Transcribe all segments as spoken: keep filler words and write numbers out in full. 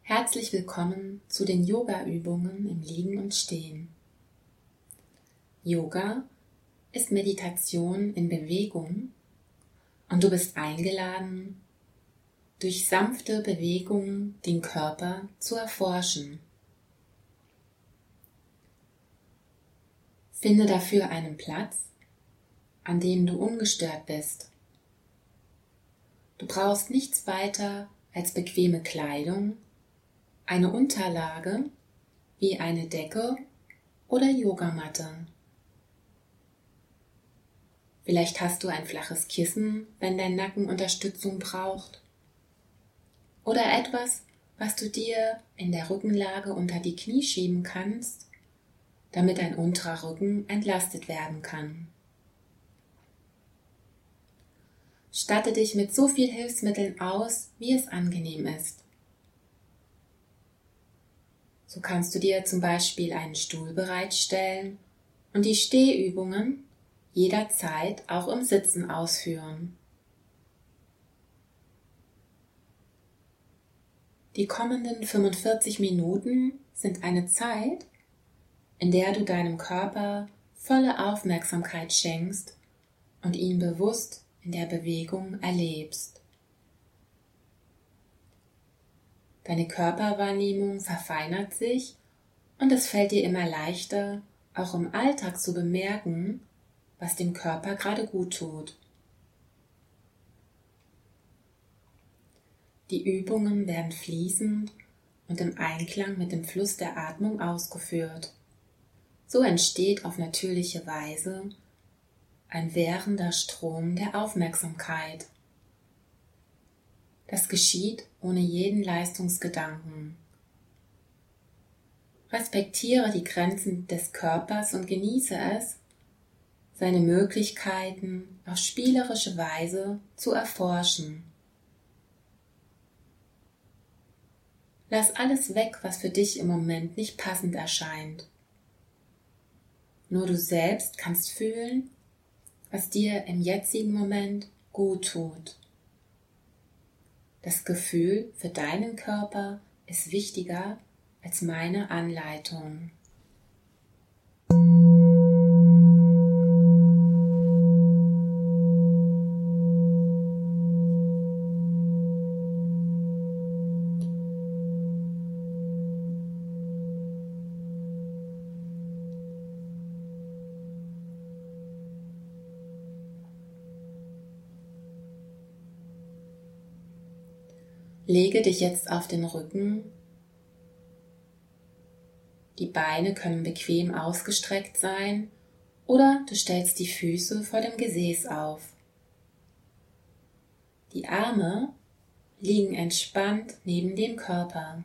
Herzlich willkommen zu den Yoga-Übungen im Liegen und Stehen. Yoga ist Meditation in Bewegung und du bist eingeladen, durch sanfte Bewegung den Körper zu erforschen. Finde dafür einen Platz, an dem du ungestört bist. Du brauchst nichts weiter als bequeme Kleidung, eine Unterlage wie eine Decke oder Yogamatte. Vielleicht hast du ein flaches Kissen, wenn dein Nacken Unterstützung braucht, oder etwas, was du dir in der Rückenlage unter die Knie schieben kannst, damit dein unterer Rücken entlastet werden kann. Statte dich mit so viel Hilfsmitteln aus, wie es angenehm ist. So kannst du dir zum Beispiel einen Stuhl bereitstellen und die Stehübungen jederzeit auch im Sitzen ausführen. Die kommenden fünfundvierzig Minuten sind eine Zeit, in der du deinem Körper volle Aufmerksamkeit schenkst und ihn bewusst in der Bewegung erlebst. Deine Körperwahrnehmung verfeinert sich und es fällt dir immer leichter, auch im Alltag zu bemerken, was dem Körper gerade gut tut. Die Übungen werden fließend und im Einklang mit dem Fluss der Atmung ausgeführt. So entsteht auf natürliche Weise ein währender Strom der Aufmerksamkeit. Das geschieht ohne jeden Leistungsgedanken. Respektiere die Grenzen des Körpers und genieße es, seine Möglichkeiten auf spielerische Weise zu erforschen. Lass alles weg, was für dich im Moment nicht passend erscheint. Nur du selbst kannst fühlen, was dir im jetzigen Moment gut tut. Das Gefühl für deinen Körper ist wichtiger als meine Anleitung. Lege dich jetzt auf den Rücken. Die Beine können bequem ausgestreckt sein oder du stellst die Füße vor dem Gesäß auf. Die Arme liegen entspannt neben dem Körper.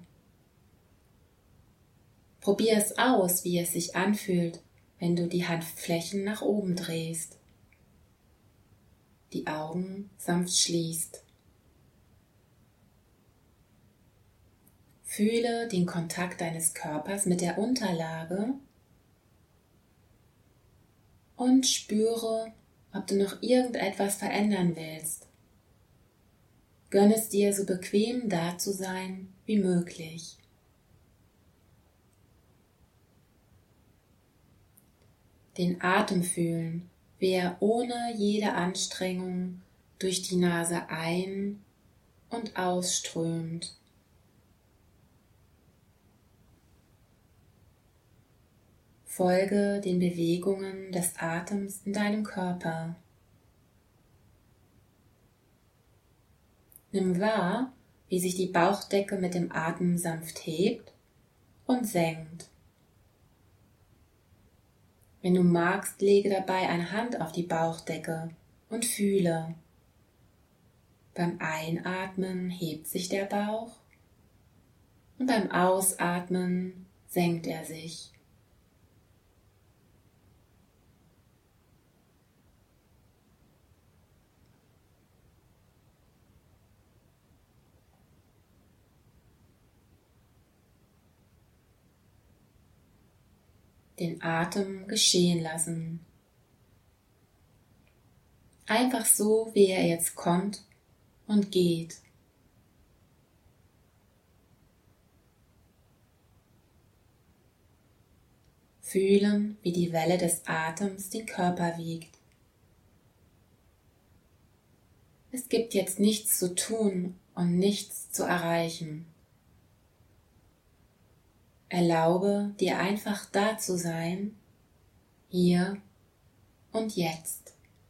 Probier es aus, wie es sich anfühlt, wenn du die Handflächen nach oben drehst, die Augen sanft schließt. Fühle den Kontakt deines Körpers mit der Unterlage und spüre, ob du noch irgendetwas verändern willst. Gönn es dir, so bequem da zu sein wie möglich. Den Atem fühlen, wie er ohne jede Anstrengung durch die Nase ein- und ausströmt. Folge den Bewegungen des Atems in deinem Körper. Nimm wahr, wie sich die Bauchdecke mit dem Atem sanft hebt und senkt. Wenn du magst, lege dabei eine Hand auf die Bauchdecke und fühle. Beim Einatmen hebt sich der Bauch und beim Ausatmen senkt er sich. Den Atem geschehen lassen. Einfach so, wie er jetzt kommt und geht. Fühlen, wie die Welle des Atems den Körper wiegt. Es gibt jetzt nichts zu tun und nichts zu erreichen. Erlaube dir einfach da zu sein, hier und jetzt.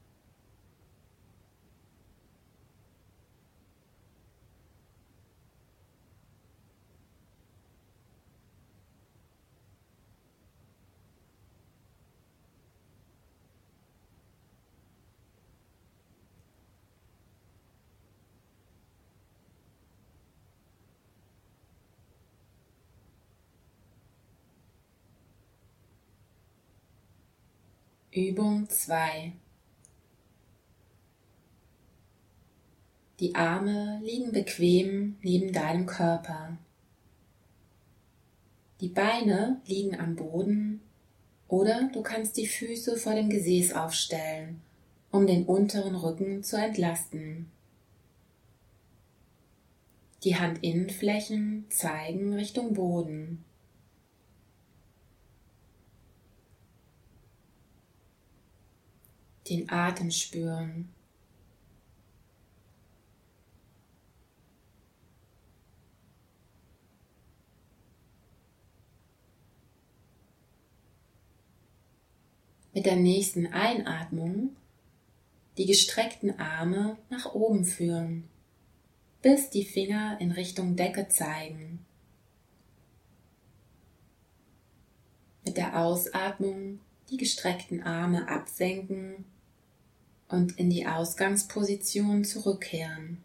Übung zwei. Die Arme liegen bequem neben deinem Körper. Die Beine liegen am Boden oder du kannst die Füße vor dem Gesäß aufstellen, um den unteren Rücken zu entlasten. Die Handinnenflächen zeigen Richtung Boden. Den Atem spüren. Mit der nächsten Einatmung die gestreckten Arme nach oben führen, bis die Finger in Richtung Decke zeigen. Mit der Ausatmung die gestreckten Arme absenken und in die Ausgangsposition zurückkehren.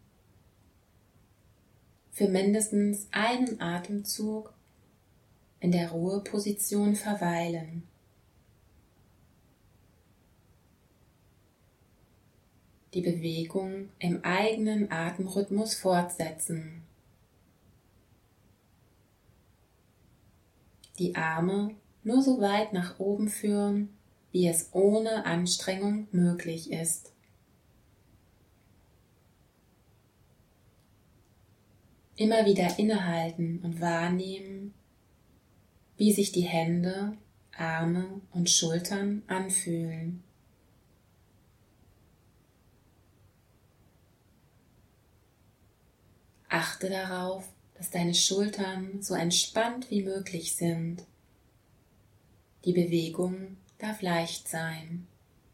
Für mindestens einen Atemzug in der Ruheposition verweilen. Die Bewegung im eigenen Atemrhythmus fortsetzen. Die Arme nur so weit nach oben führen, wie es ohne Anstrengung möglich ist. Immer wieder innehalten und wahrnehmen, wie sich die Hände, Arme und Schultern anfühlen. Achte darauf, dass deine Schultern so entspannt wie möglich sind. Die Bewegung darf leicht sein.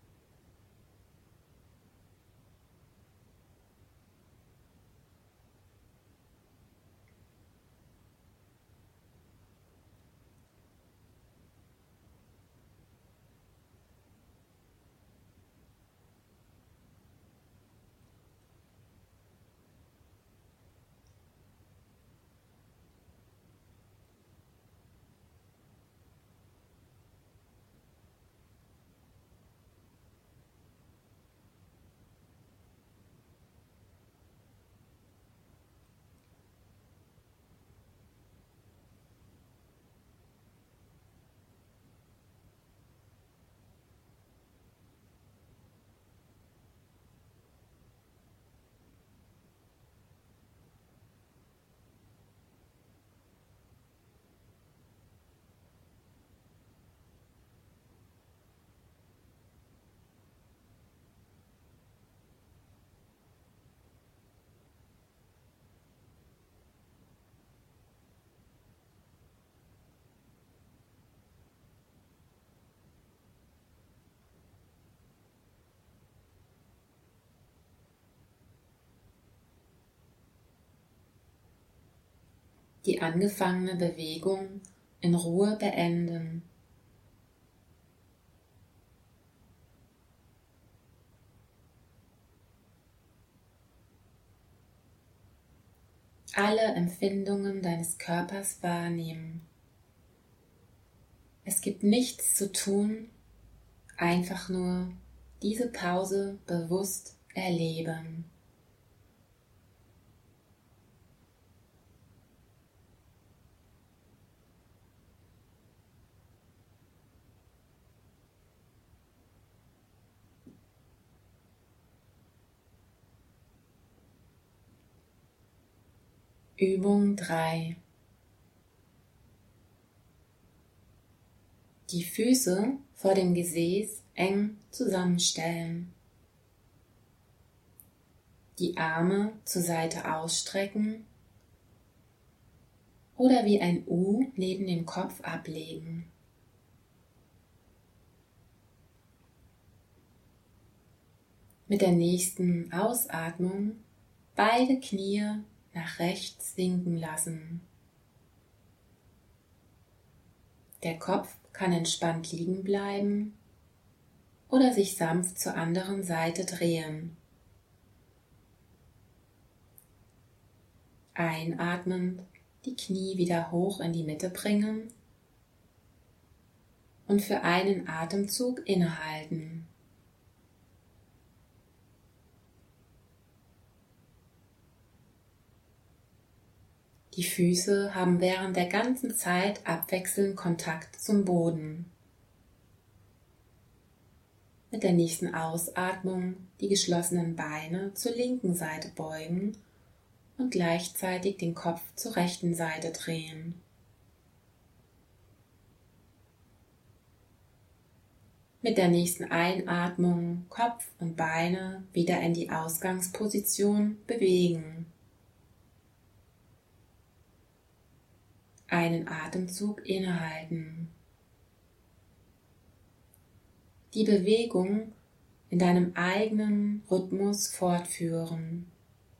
Die angefangene Bewegung in Ruhe beenden. Alle Empfindungen deines Körpers wahrnehmen. Es gibt nichts zu tun, einfach nur diese Pause bewusst erleben. Übung drei. Die Füße vor dem Gesäß eng zusammenstellen. Die Arme zur Seite ausstrecken oder wie ein U neben dem Kopf ablegen. Mit der nächsten Ausatmung beide Knie nach rechts sinken lassen. Der Kopf kann entspannt liegen bleiben oder sich sanft zur anderen Seite drehen. Einatmend die Knie wieder hoch in die Mitte bringen und für einen Atemzug innehalten. Die Füße haben während der ganzen Zeit abwechselnd Kontakt zum Boden. Mit der nächsten Ausatmung die geschlossenen Beine zur linken Seite beugen und gleichzeitig den Kopf zur rechten Seite drehen. Mit der nächsten Einatmung Kopf und Beine wieder in die Ausgangsposition bewegen. Einen Atemzug innehalten. Die Bewegung in deinem eigenen Rhythmus fortführen.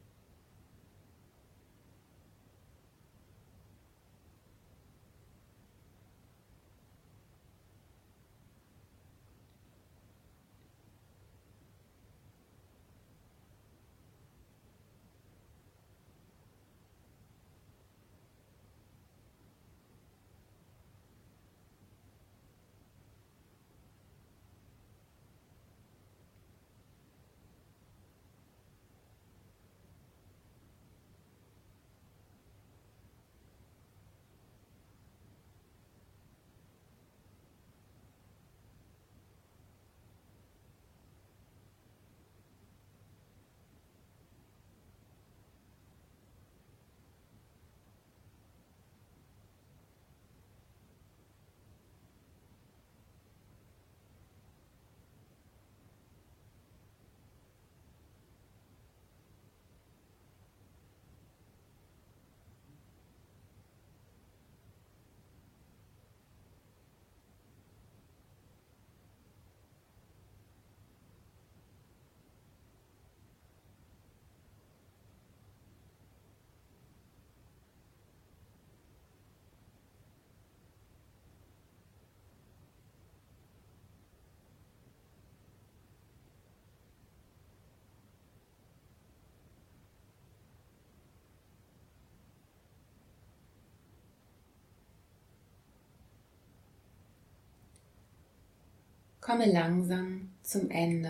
Komme langsam zum Ende.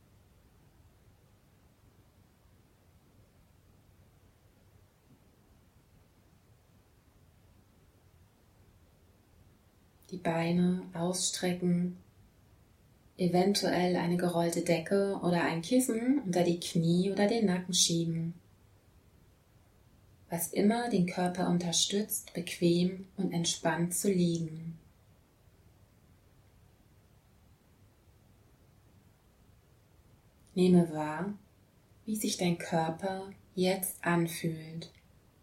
Die Beine ausstrecken, eventuell eine gerollte Decke oder ein Kissen unter die Knie oder den Nacken schieben. Was immer den Körper unterstützt, bequem und entspannt zu liegen. Nehme wahr, wie sich dein Körper jetzt anfühlt.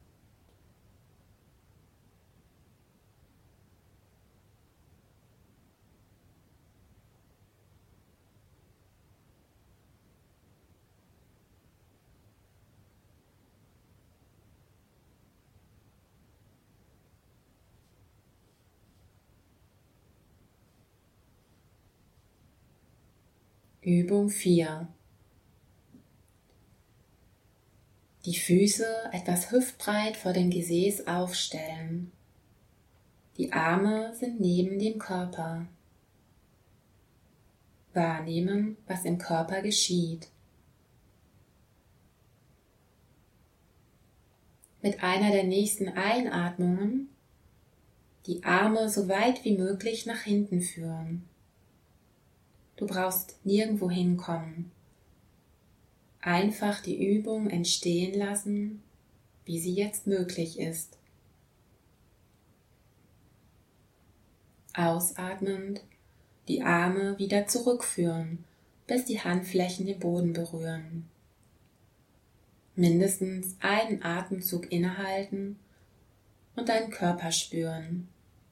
Übung vier. Die Füße etwas hüftbreit vor dem Gesäß aufstellen. Die Arme sind neben dem Körper. Wahrnehmen, was im Körper geschieht. Mit einer der nächsten Einatmungen die Arme so weit wie möglich nach hinten führen. Du brauchst nirgendwo hinkommen. Einfach die Übung entstehen lassen, wie sie jetzt möglich ist. Ausatmend die Arme wieder zurückführen, bis die Handflächen den Boden berühren. Mindestens einen Atemzug innehalten und deinen Körper spüren.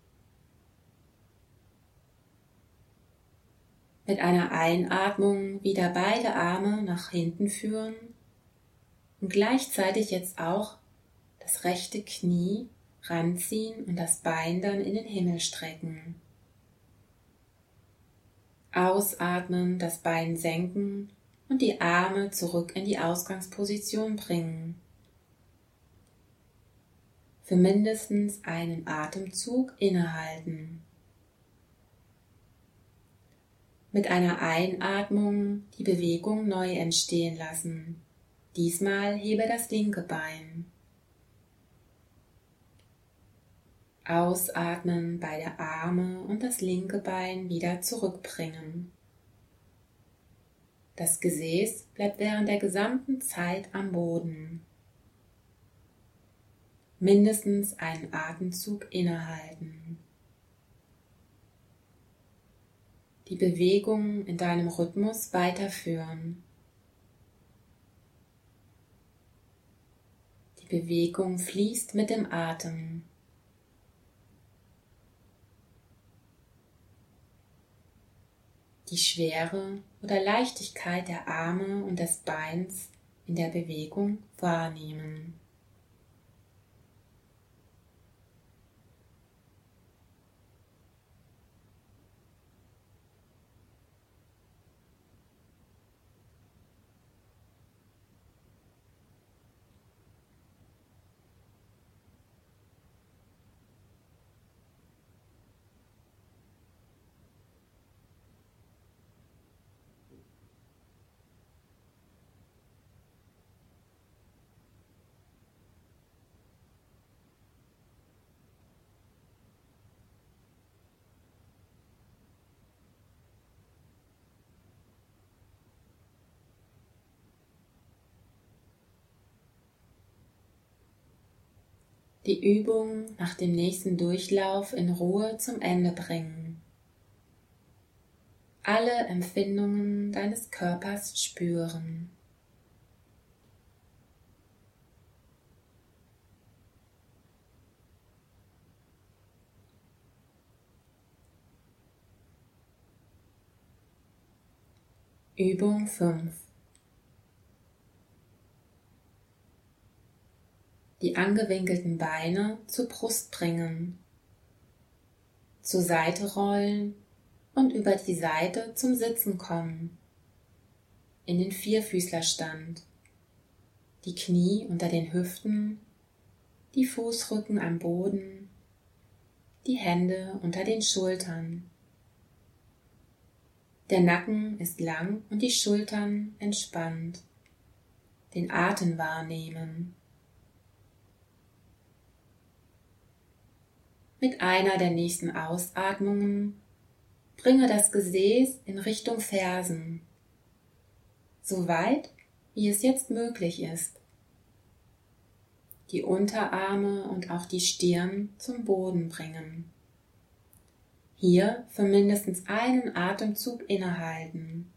Mit einer Einatmung wieder beide Arme nach hinten führen und gleichzeitig jetzt auch das rechte Knie ranziehen und das Bein dann in den Himmel strecken. Ausatmen, das Bein senken und die Arme zurück in die Ausgangsposition bringen. Für mindestens einen Atemzug innehalten. Mit einer Einatmung die Bewegung neu entstehen lassen. Diesmal hebe das linke Bein. Ausatmen, beide Arme und das linke Bein wieder zurückbringen. Das Gesäß bleibt während der gesamten Zeit am Boden. Mindestens einen Atemzug innehalten. Die Bewegung in deinem Rhythmus weiterführen. Die Bewegung fließt mit dem Atem. Die Schwere oder Leichtigkeit der Arme und des Beins in der Bewegung wahrnehmen. Die Übung nach dem nächsten Durchlauf in Ruhe zum Ende bringen. Alle Empfindungen deines Körpers spüren. Übung fünf. Die angewinkelten Beine zur Brust bringen, zur Seite rollen und über die Seite zum Sitzen kommen, in den Vierfüßlerstand, die Knie unter den Hüften, die Fußrücken am Boden, die Hände unter den Schultern. Der Nacken ist lang und die Schultern entspannt. Den Atem wahrnehmen. Mit einer der nächsten Ausatmungen bringe das Gesäß in Richtung Fersen, so weit wie es jetzt möglich ist. Die Unterarme und auch die Stirn zum Boden bringen. Hier für mindestens einen Atemzug innehalten.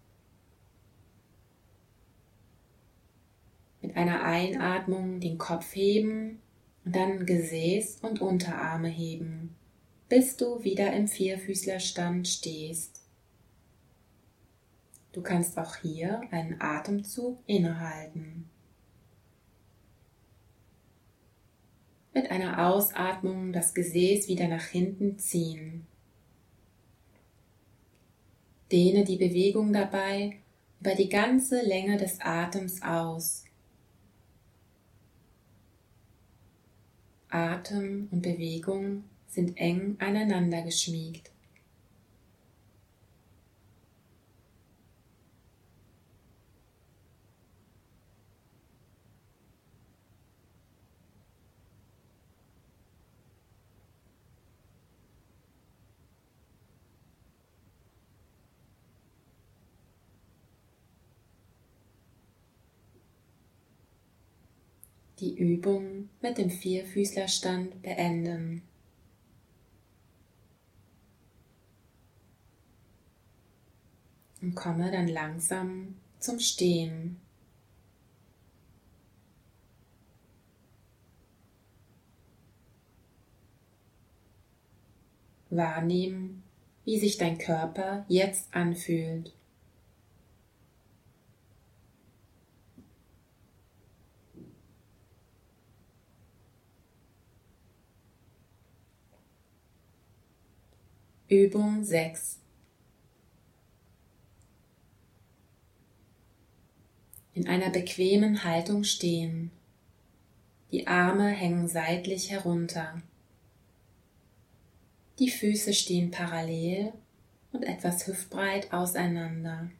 Mit einer Einatmung den Kopf heben und dann Gesäß und Unterarme heben, bis du wieder im Vierfüßlerstand stehst. Du kannst auch hier einen Atemzug innehalten. Mit einer Ausatmung das Gesäß wieder nach hinten ziehen. Dehne die Bewegung dabei über die ganze Länge des Atems aus. Atem und Bewegung sind eng aneinander geschmiegt. Die Übung mit dem Vierfüßlerstand beenden. und komme dann langsam zum Stehen. Wahrnehmen, wie sich dein Körper jetzt anfühlt. Übung sechs. In einer bequemen Haltung stehen. Die Arme hängen seitlich herunter. Die Füße stehen parallel und etwas hüftbreit auseinander.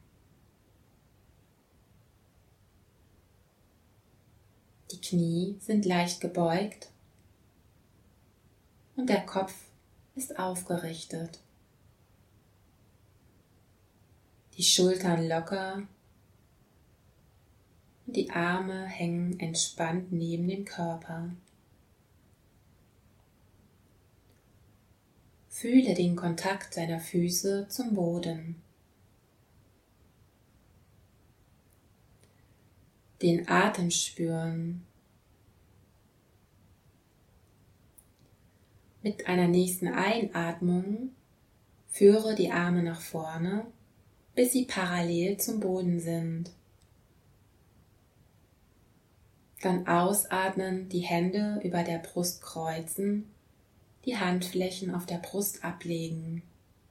Die Knie sind leicht gebeugt und der Kopf ist aufgerichtet. Die Schultern locker und die Arme hängen entspannt neben dem Körper. Fühle den Kontakt deiner Füße zum Boden. Den Atem spüren. Mit einer nächsten Einatmung führe die Arme nach vorne, bis sie parallel zum Boden sind. Dann ausatmen, die Hände über der Brust kreuzen, die Handflächen auf der Brust ablegen.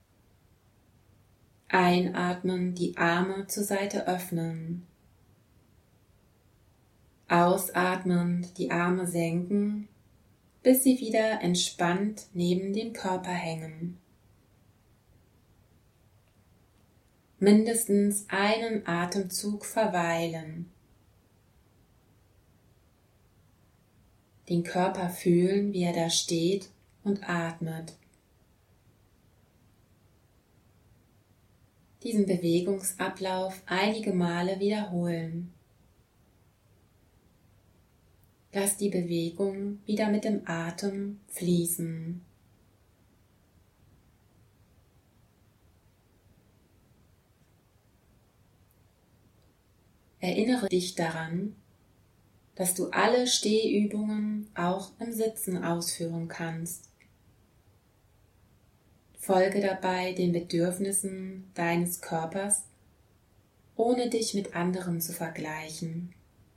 Einatmen, die Arme zur Seite öffnen. Ausatmend die Arme senken, bis sie wieder entspannt neben dem Körper hängen. Mindestens einen Atemzug verweilen. Den Körper fühlen, wie er da steht und atmet. Diesen Bewegungsablauf einige Male wiederholen. Lass die Bewegung wieder mit dem Atem fließen. Erinnere dich daran, dass du alle Stehübungen auch im Sitzen ausführen kannst. Folge dabei den Bedürfnissen deines Körpers, ohne dich mit anderen zu vergleichen.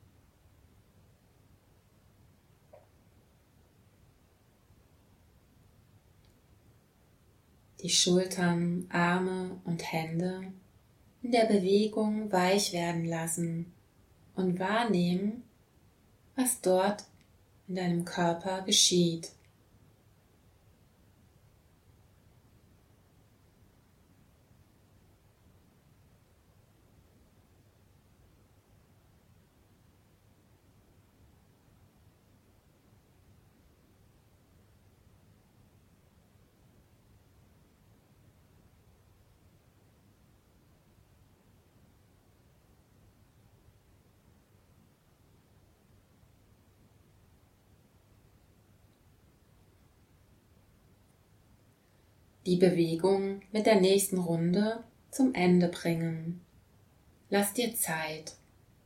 Die Schultern, Arme und Hände in der Bewegung weich werden lassen und wahrnehmen, was dort in deinem Körper geschieht. Die Bewegung mit der nächsten Runde zum Ende bringen. Lass dir Zeit.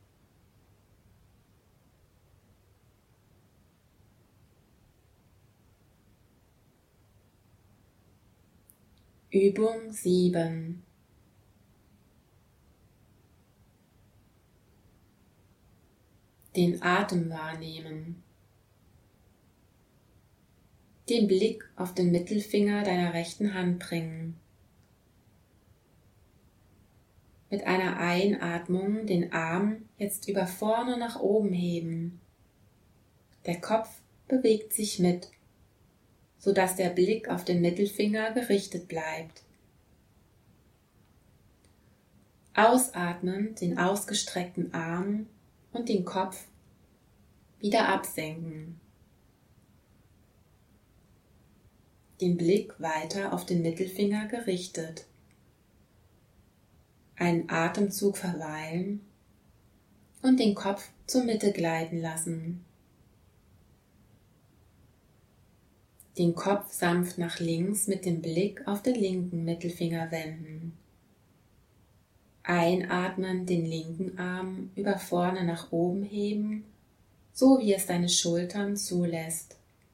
Übung sieben. Den Atem wahrnehmen. Den Blick auf den Mittelfinger deiner rechten Hand bringen. Mit einer Einatmung den Arm jetzt über vorne nach oben heben. Der Kopf bewegt sich mit, sodass der Blick auf den Mittelfinger gerichtet bleibt. Ausatmend den ausgestreckten Arm und den Kopf wieder absenken. Den Blick weiter auf den Mittelfinger gerichtet. Einen Atemzug verweilen und den Kopf zur Mitte gleiten lassen. Den Kopf sanft nach links mit dem Blick auf den linken Mittelfinger wenden. Einatmen, den linken Arm über vorne nach oben heben, so wie es deine Schultern zulässt.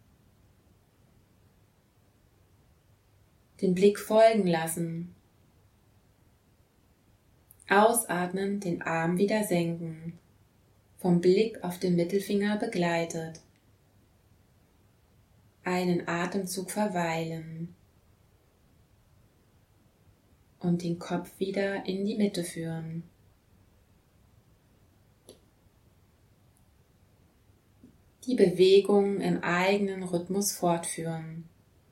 Den Blick folgen lassen. Ausatmen, den Arm wieder senken, vom Blick auf den Mittelfinger begleitet. Einen Atemzug verweilen und den Kopf wieder in die Mitte führen. Die Bewegung im eigenen Rhythmus fortführen.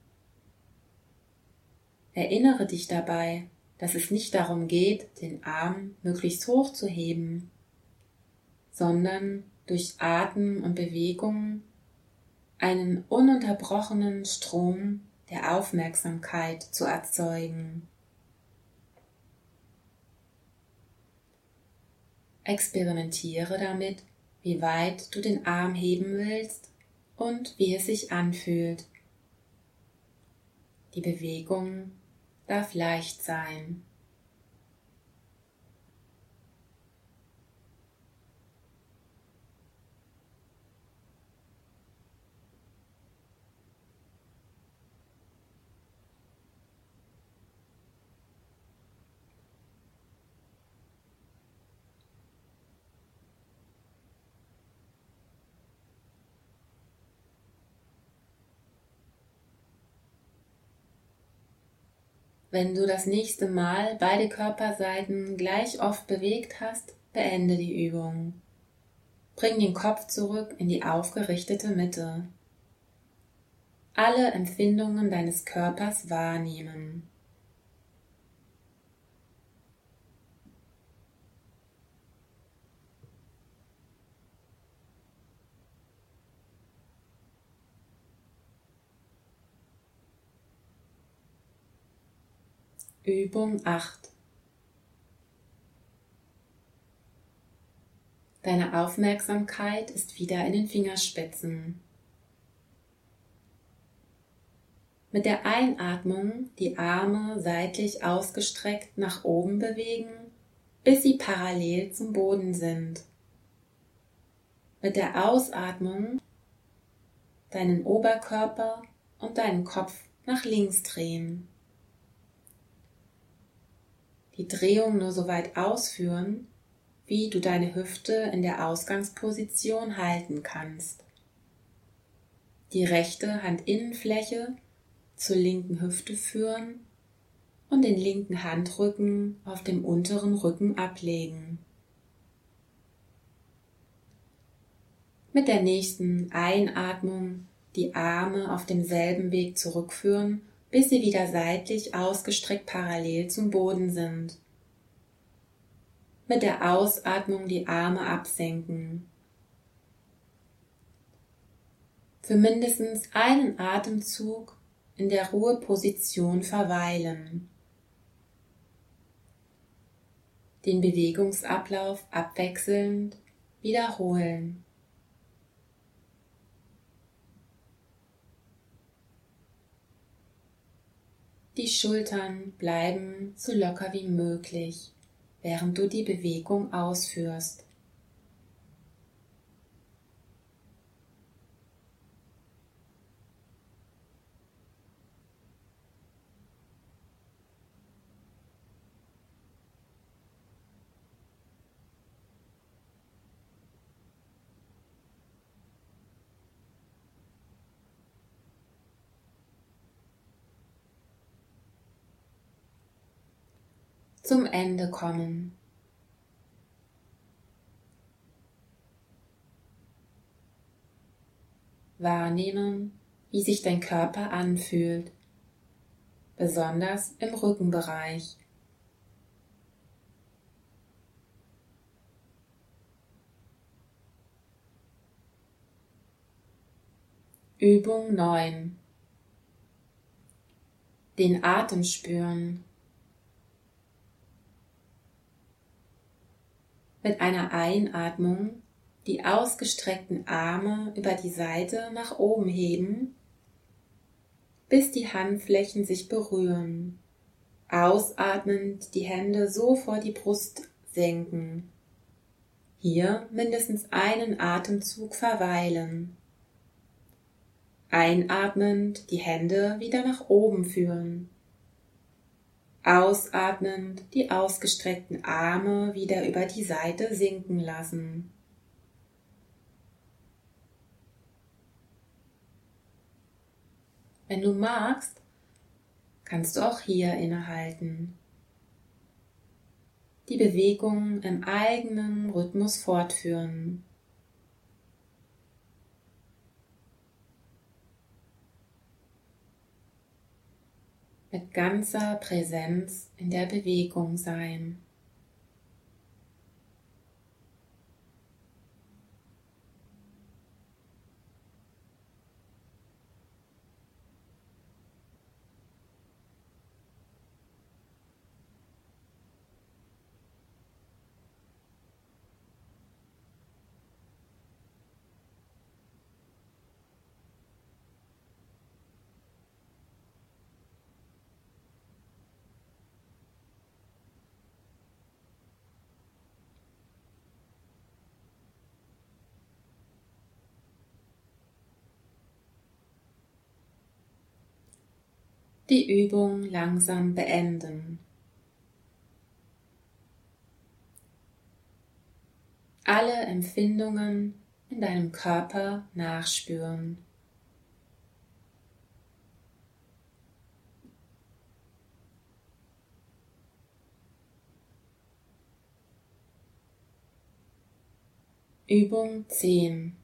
Erinnere dich dabei, dass es nicht darum geht, den Arm möglichst hoch zu heben, sondern durch Atmen und Bewegung einen ununterbrochenen Strom der Aufmerksamkeit zu erzeugen. Experimentiere damit, wie weit du den Arm heben willst und wie es sich anfühlt. Die Bewegung darf leicht sein. Wenn du das nächste Mal beide Körperseiten gleich oft bewegt hast, beende die Übung. Bring den Kopf zurück in die aufgerichtete Mitte. Alle Empfindungen deines Körpers wahrnehmen. Übung acht. Deine Aufmerksamkeit ist wieder in den Fingerspitzen. Mit der Einatmung die Arme seitlich ausgestreckt nach oben bewegen, bis sie parallel zum Boden sind. Mit der Ausatmung deinen Oberkörper und deinen Kopf nach links drehen. Die Drehung nur so weit ausführen, wie du deine Hüfte in der Ausgangsposition halten kannst. Die rechte Handinnenfläche zur linken Hüfte führen und den linken Handrücken auf dem unteren Rücken ablegen. Mit der nächsten Einatmung die Arme auf demselben Weg zurückführen, bis sie wieder seitlich ausgestreckt parallel zum Boden sind. Mit der Ausatmung die Arme absenken. Für mindestens einen Atemzug in der Ruheposition verweilen. Den Bewegungsablauf abwechselnd wiederholen. Die Schultern bleiben so locker wie möglich, während du die Bewegung ausführst. Zum Ende kommen. Wahrnehmen, wie sich dein Körper anfühlt, besonders im Rückenbereich. Übung neun. Den Atem spüren. Mit einer Einatmung die ausgestreckten Arme über die Seite nach oben heben, bis die Handflächen sich berühren. Ausatmend die Hände so vor die Brust senken. Hier mindestens einen Atemzug verweilen. Einatmend die Hände wieder nach oben führen. Ausatmend die ausgestreckten Arme wieder über die Seite sinken lassen. Wenn du magst, kannst du auch hier innehalten. Die Bewegung im eigenen Rhythmus fortführen. Mit ganzer Präsenz in der Bewegung sein. Die Übung langsam beenden. Alle Empfindungen in deinem Körper nachspüren. Übung zehn.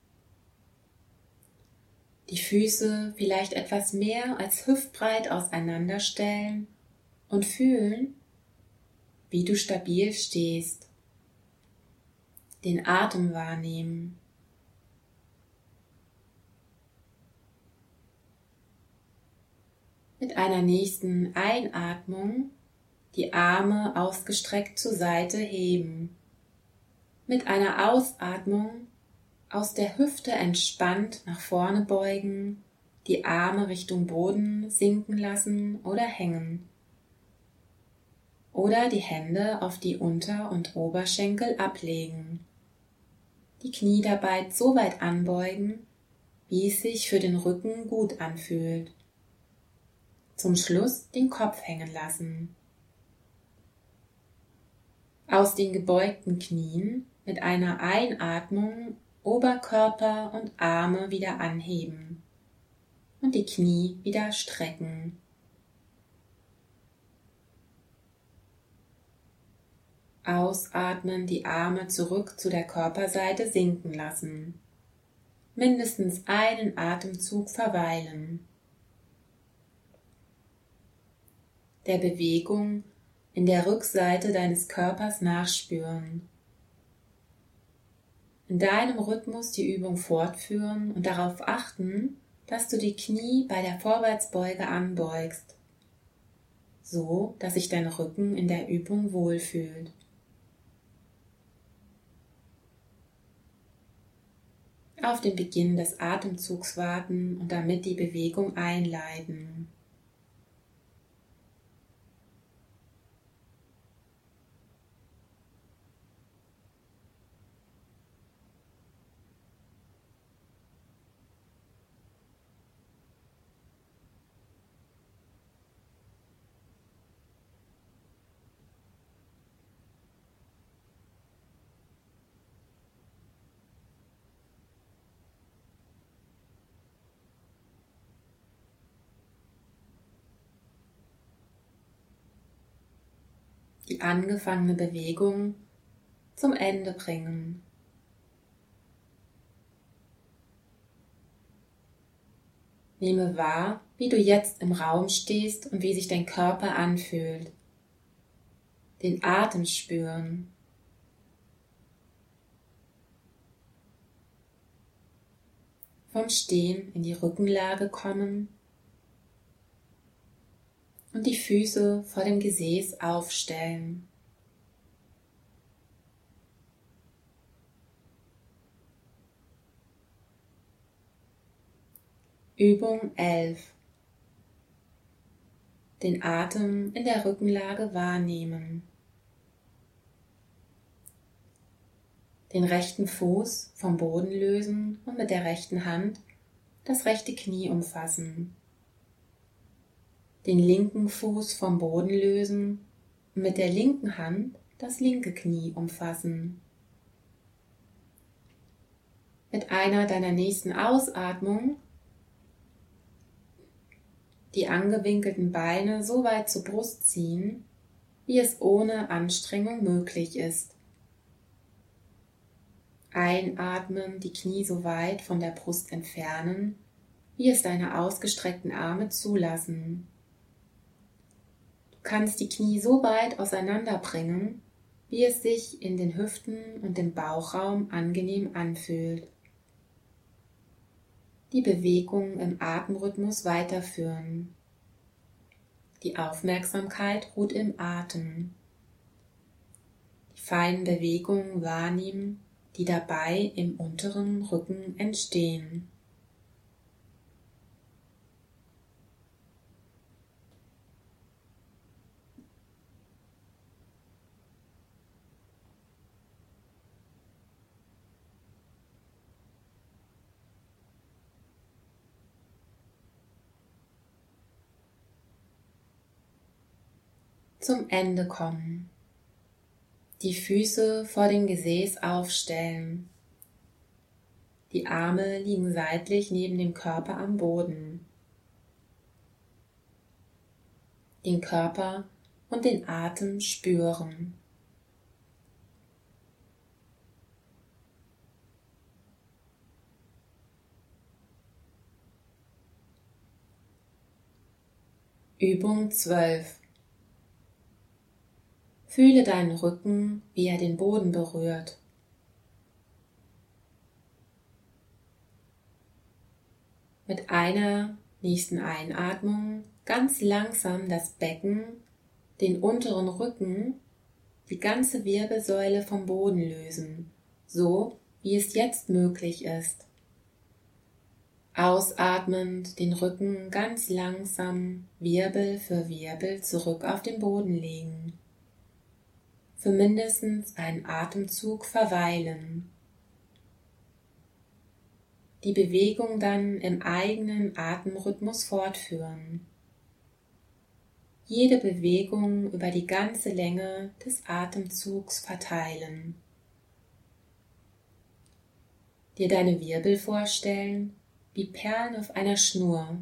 Die Füße vielleicht etwas mehr als hüftbreit auseinanderstellen und fühlen, wie du stabil stehst. Den Atem wahrnehmen. Mit einer nächsten Einatmung die Arme ausgestreckt zur Seite heben. Mit einer Ausatmung aus der Hüfte entspannt nach vorne beugen, die Arme Richtung Boden sinken lassen oder hängen. Oder die Hände auf die Unter- und Oberschenkel ablegen. Die Knie dabei so weit anbeugen, wie es sich für den Rücken gut anfühlt. Zum Schluss den Kopf hängen lassen. Aus den gebeugten Knien mit einer Einatmung Oberkörper und Arme wieder anheben und die Knie wieder strecken. Ausatmen, die Arme zurück zu der Körperseite sinken lassen. Mindestens einen Atemzug verweilen. Der Bewegung in der Rückseite deines Körpers nachspüren. In deinem Rhythmus die Übung fortführen und darauf achten, dass du die Knie bei der Vorwärtsbeuge anbeugst, so dass sich dein Rücken in der Übung wohlfühlt. Auf den Beginn des Atemzugs warten und damit die Bewegung einleiten. Die angefangene Bewegung zum Ende bringen. Nehme wahr, wie du jetzt im Raum stehst und wie sich dein Körper anfühlt. Den Atem spüren. Vom Stehen in die Rückenlage kommen und die Füße vor dem Gesäß aufstellen. Übung elf. den Atem in der Rückenlage wahrnehmen. Den rechten Fuß vom Boden lösen und mit der rechten Hand das rechte Knie umfassen. Den linken Fuß vom Boden lösen und mit der linken Hand das linke Knie umfassen. Mit einer deiner nächsten Ausatmung die angewinkelten Beine so weit zur Brust ziehen, wie es ohne Anstrengung möglich ist. Einatmen, die Knie so weit von der Brust entfernen, wie es deine ausgestreckten Arme zulassen. Du kannst die Knie so weit auseinanderbringen, wie es sich in den Hüften und dem Bauchraum angenehm anfühlt. Die Bewegung im Atemrhythmus weiterführen. Die Aufmerksamkeit ruht im Atem. Die feinen Bewegungen wahrnehmen, die dabei im unteren Rücken entstehen. Zum Ende kommen. Die Füße vor dem Gesäß aufstellen. Die Arme liegen seitlich neben dem Körper am Boden. Den Körper und den Atem spüren. Übung zwölf. Fühle deinen Rücken, wie er den Boden berührt. Mit einer nächsten Einatmung ganz langsam das Becken, den unteren Rücken, die ganze Wirbelsäule vom Boden lösen, so wie es jetzt möglich ist. Ausatmend den Rücken ganz langsam Wirbel für Wirbel zurück auf den Boden legen. Für mindestens einen Atemzug verweilen. Die Bewegung dann im eigenen Atemrhythmus fortführen. Jede Bewegung über die ganze Länge des Atemzugs verteilen. Dir deine Wirbel vorstellen wie Perlen auf einer Schnur.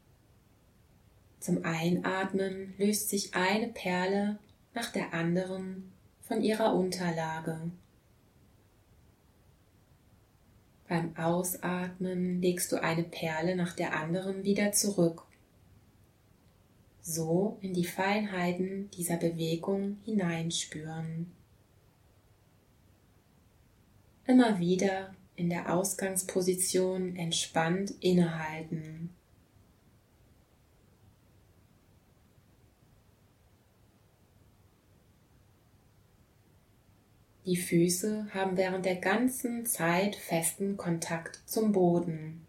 Zum Einatmen löst sich eine Perle nach der anderen von ihrer Unterlage. Beim Ausatmen legst du eine Perle nach der anderen wieder zurück, so in die Feinheiten dieser Bewegung hineinspüren. Immer wieder in der Ausgangsposition entspannt innehalten. Die Füße haben während der ganzen Zeit festen Kontakt zum Boden.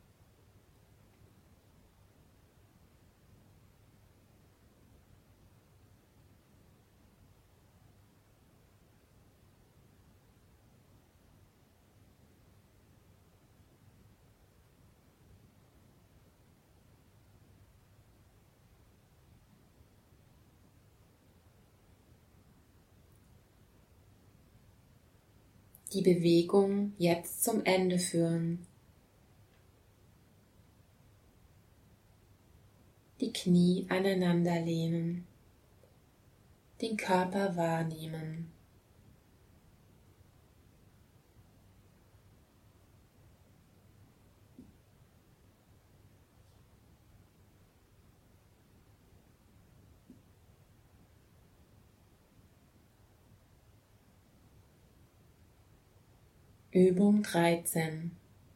Die Bewegung jetzt zum Ende führen. Die Knie aneinander lehnen. Den Körper wahrnehmen. Übung dreizehn.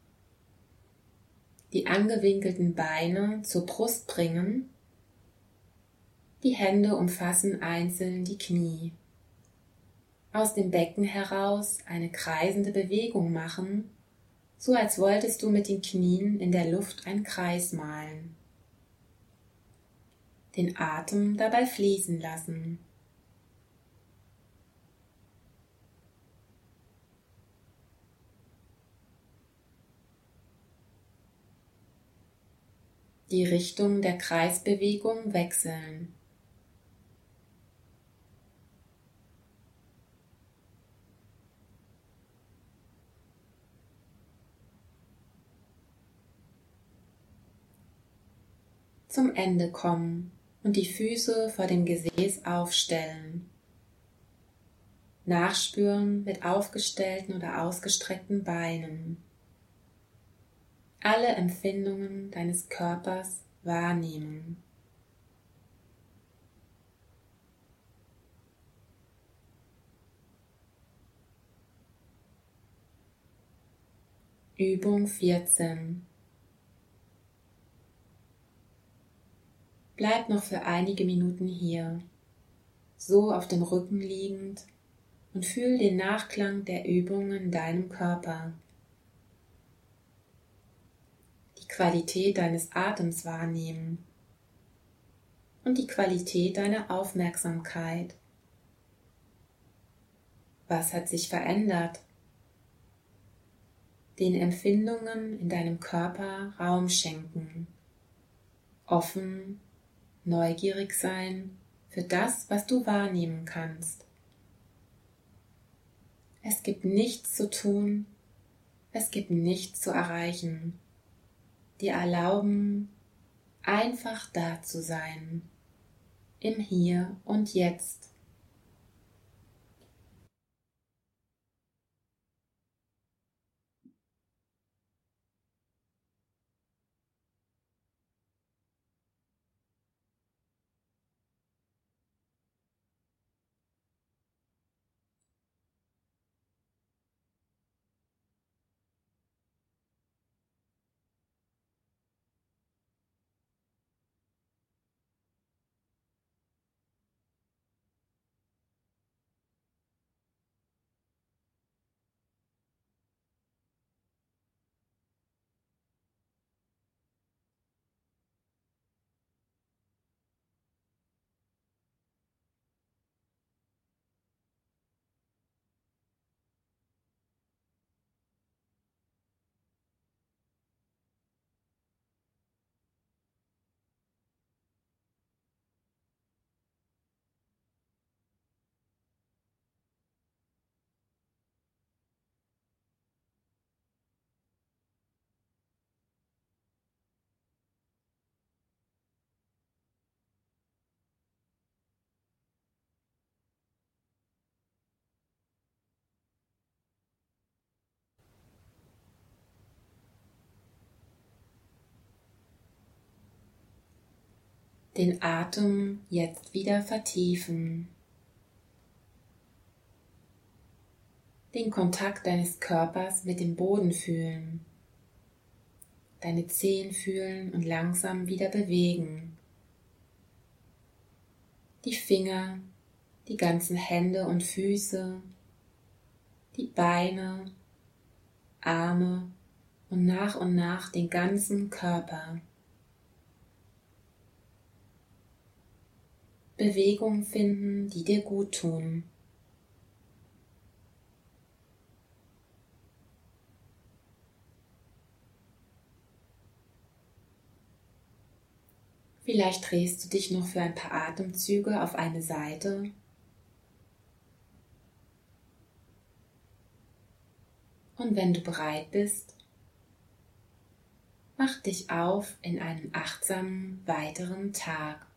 Die angewinkelten Beine zur Brust bringen, die Hände umfassen einzeln die Knie. Aus dem Becken heraus eine kreisende Bewegung machen, so als wolltest du mit den Knien in der Luft einen Kreis malen. den Atem dabei fließen lassen. Die Richtung der Kreisbewegung wechseln. Zum Ende kommen und die Füße vor dem Gesäß aufstellen. Nachspüren mit aufgestellten oder ausgestreckten Beinen. Alle Empfindungen deines Körpers wahrnehmen. Übung vierzehn. Bleib noch für einige Minuten hier, so auf dem Rücken liegend, und fühl den Nachklang der Übung in deinem Körper. Die Qualität deines Atems wahrnehmen und die Qualität deiner Aufmerksamkeit. Was hat sich verändert? Den Empfindungen in deinem Körper Raum schenken, offen, neugierig sein für das, was du wahrnehmen kannst. Es gibt nichts zu tun, es gibt nichts zu erreichen. Dir erlauben, einfach da zu sein, im Hier und Jetzt. Den Atem jetzt wieder vertiefen. Den Kontakt deines Körpers mit dem Boden fühlen. Deine Zehen fühlen und langsam wieder bewegen. Die Finger, die ganzen Hände und Füße, die Beine, Arme und nach und nach den ganzen Körper. Bewegungen finden, die dir gut tun. Vielleicht drehst du dich noch für ein paar Atemzüge auf eine Seite. Und wenn du bereit bist, mach dich auf in einen achtsamen weiteren Tag.